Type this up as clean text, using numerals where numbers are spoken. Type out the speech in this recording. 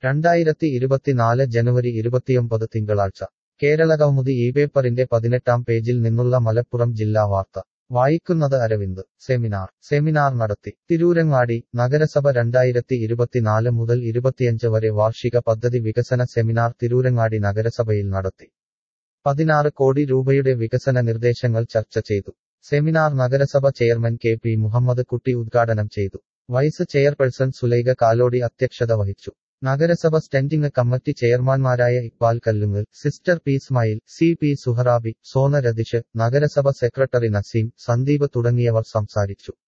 2024 ജനുവരി 29 തിങ്കളാഴ്ച കേരളകൗമുദി ഈ പേപ്പറിന്റെ 18-ാം പേജിൽ നിന്നുള്ള മലപ്പുറം ജില്ലാ വാർത്ത വായിക്കുന്നത് അരവിന്ദ്. സെമിനാർ നടത്തി. തിരൂരങ്ങാടി. നഗരസഭ 2024 മുതൽ 25 വരെ വാർഷിക പദ്ധതി വികസന സെമിനാർ തിരൂരങ്ങാടി നഗരസഭയിൽ നടത്തി. 16 കോടി രൂപയുടെ വികസന നിർദ്ദേശങ്ങൾ ചർച്ച ചെയ്തു. സെമിനാർ നഗരസഭ ചെയർമാൻ കെ പി മുഹമ്മദ് കുട്ടി ഉദ്ഘാടനം ചെയ്തു. വൈസ് ചെയർപേഴ്സൺ സുലൈഖ കാലോടി അധ്യക്ഷത വഹിച്ചു. നഗരസഭ സ്റ്റാൻഡിംഗ് കമ്മിറ്റി ചെയർമാൻമാരായ Iqbal Kallungal, sister P Ismail, C P Suharabi, Sona Ratheesh, നഗരസഭ സെക്രട്ടറി നസീം, സന്ദീപ് തുടങ്ങിയവർ സംസാരിച്ചു.